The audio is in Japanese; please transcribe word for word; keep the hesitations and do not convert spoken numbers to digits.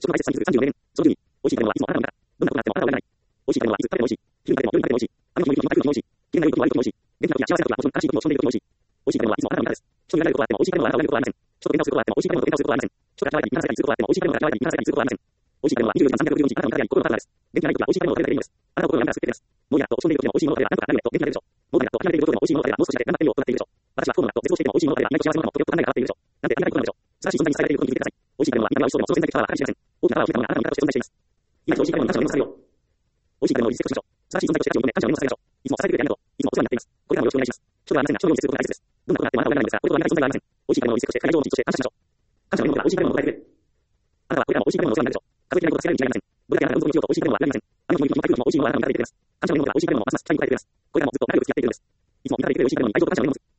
食が絶賛に続くさんじゅうよねん。そのじゅうに、美味しい食べ物はいつもあなたの味方。どんなことがあってもあなたを選ばない。美味しい食べ物はいつ食べても美味しい。昼に食べても夜に食べても美味しい。雨の日も雪の日も台風の日も美味しい。機嫌が良い時も悪い時も美味しい。元気な時や幸せな時はもちろん新しいことも挑んでいく時も美味しい。美味しい食べ物はいつもあなたの味方です。人に言われることはあっても美味しい食べ物はあなたを選ぶことはありません。人と喧嘩をすることはあっても美味しい食べ物と喧嘩をすることはありません。人が嫌われていたらすぐに言い放せたりすることはあっても美味しい食べ物が嫌われていたらすぐに言い放せたりすることはありません。美味しい食べ物はにじゅうよじかんさんびゃくろくじゅうよじかんあなたの味方にあり、心が乱れたらすぐに手です。あなたの心が乱れたらすぐに手です。もういいやと落ち込んでいる時でも美味しいものを食べれば何とかなるよと元気が出るでしょう。もういいやと諦めている時でも美味しいものを食べれば何とかなるよと元気が出るでしょう。私は不幸なのだと絶望していても美味しいものを食べれば意外と幸せ者かもとよく考えが上がっているでしょう。なんてありがたいことなのでしょう。素晴らしい存在に伝えられていることに気づいてください。美味しい食べ物は見た目は美味しそうでもその潜在的パワーは計り知れません。大きなパワーを秘めたものはあなたにしか存在していません。大きなパワーを秘めたものはあなたにしか存在しています。今こそ美味しい食べ物に感謝を読みさせよう。美味しい食べ物を一節しましょう。素晴らしい存在として価値を認め感謝を読みさせましょう。いつも支えてくれてありがとう。いつもお世話になっています。これからもよろしくお願いします。人がありませんが、人のように接することが大切です。どんなことがあってもあなたを選ばないのですが、これとは見難い存在はありません。美味しい食べ物を一節として、会場を一として感謝しましょう。感謝の念のから美味しい食べ物を与えてくれる。あなたはこれからも美味しい食べ物をお世話になるでしょう。数えきれないことが少ないに違いありません。どれだけあなたが運動にしようと美味しい食べ物はありません。雨の日も雪の日も台風の日も美味しいものはあなたの味方でいてくれます。感謝の念のから美味しい食べ物をますます期待に応えてくれます。これからもずっと仲良く付き合っていくのです。いつも味方でいてくれる美味しい食べ物に愛情と感謝を念を持つ。